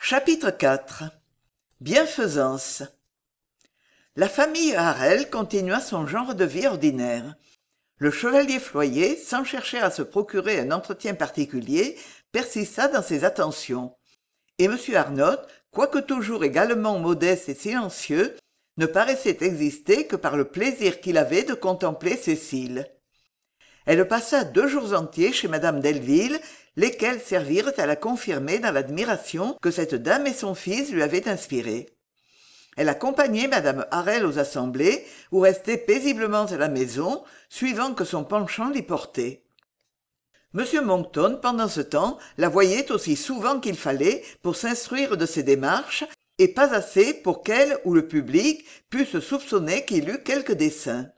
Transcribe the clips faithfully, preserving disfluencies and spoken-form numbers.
Chapitre quatre. Bienfaisance. La famille Harel continua son genre de vie ordinaire. Le chevalier Floyer, sans chercher à se procurer un entretien particulier, persista dans ses attentions. Et M. Arnott, quoique toujours également modeste et silencieux, ne paraissait exister que par le plaisir qu'il avait de contempler Cécile. Elle passa deux jours entiers chez madame Delville, lesquels servirent à la confirmer dans l'admiration que cette dame et son fils lui avaient inspirée. Elle accompagnait madame Harel aux assemblées ou restait paisiblement à la maison, suivant que son penchant l'y portait. M. Monckton, pendant ce temps, la voyait aussi souvent qu'il fallait pour s'instruire de ses démarches, et pas assez pour qu'elle ou le public pussent soupçonner qu'il eût quelque dessein.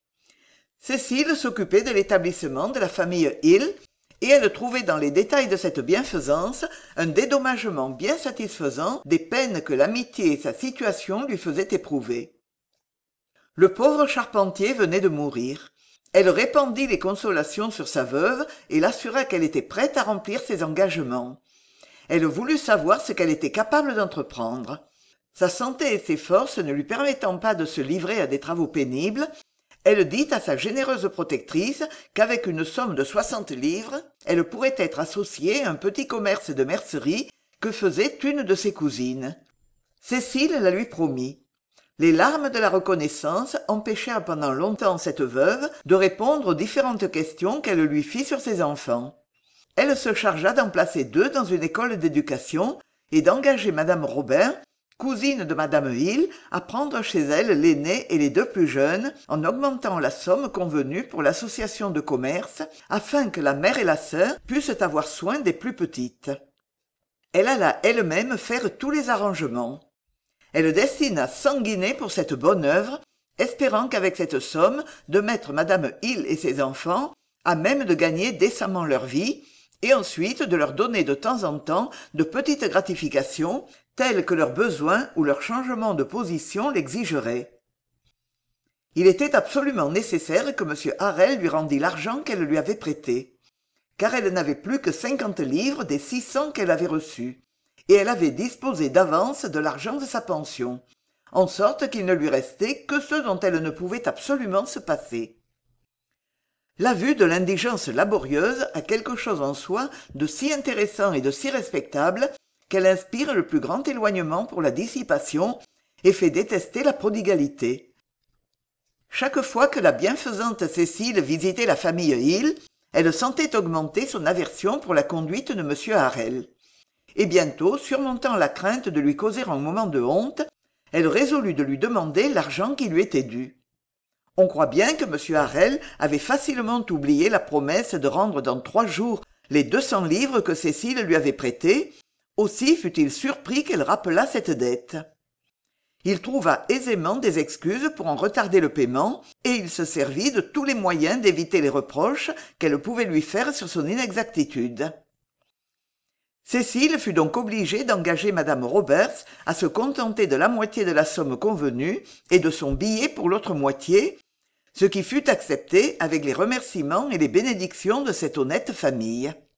Cécile s'occupait de l'établissement de la famille Hill, et elle trouvait dans les détails de cette bienfaisance un dédommagement bien satisfaisant des peines que l'amitié et sa situation lui faisaient éprouver. Le pauvre charpentier venait de mourir. Elle répandit les consolations sur sa veuve et l'assura qu'elle était prête à remplir ses engagements. Elle voulut savoir ce qu'elle était capable d'entreprendre. Sa santé et ses forces ne lui permettant pas de se livrer à des travaux pénibles, elle dit à sa généreuse protectrice qu'avec une somme de soixante livres, elle pourrait être associée à un petit commerce de mercerie que faisait une de ses cousines. Cécile la lui promit. Les larmes de la reconnaissance empêchèrent pendant longtemps cette veuve de répondre aux différentes questions qu'elle lui fit sur ses enfants. Elle se chargea d'en placer deux dans une école d'éducation et d'engager madame Robin, cousine de madame Hill, à prendre chez elle l'aînée et les deux plus jeunes, en augmentant la somme convenue pour l'association de commerce, afin que la mère et la sœur pussent avoir soin des plus petites. Elle alla elle-même faire tous les arrangements. Elle destina cent guinées pour cette bonne œuvre, espérant qu'avec cette somme, de mettre madame Hill et ses enfants à même de gagner décemment leur vie, et ensuite de leur donner de temps en temps de petites gratifications, telles que leurs besoins ou leur changement de position l'exigeraient. Il était absolument nécessaire que M. Harel lui rendît l'argent qu'elle lui avait prêté, car elle n'avait plus que cinquante livres des six cents qu'elle avait reçus, et elle avait disposé d'avance de l'argent de sa pension, en sorte qu'il ne lui restait que ce dont elle ne pouvait absolument se passer. La vue de l'indigence laborieuse a quelque chose en soi de si intéressant et de si respectable qu'elle inspire le plus grand éloignement pour la dissipation et fait détester la prodigalité. Chaque fois que la bienfaisante Cécile visitait la famille Hill, elle sentait augmenter son aversion pour la conduite de M. Harel. Et bientôt, surmontant la crainte de lui causer un moment de honte, elle résolut de lui demander l'argent qui lui était dû. On croit bien que M. Harel avait facilement oublié la promesse de rendre dans trois jours les deux cents livres que Cécile lui avait prêtés, aussi fut-il surpris qu'elle rappelât cette dette. Il trouva aisément des excuses pour en retarder le paiement, et il se servit de tous les moyens d'éviter les reproches qu'elle pouvait lui faire sur son inexactitude. Cécile fut donc obligée d'engager madame Roberts à se contenter de la moitié de la somme convenue et de son billet pour l'autre moitié, ce qui fut accepté avec les remerciements et les bénédictions de cette honnête famille.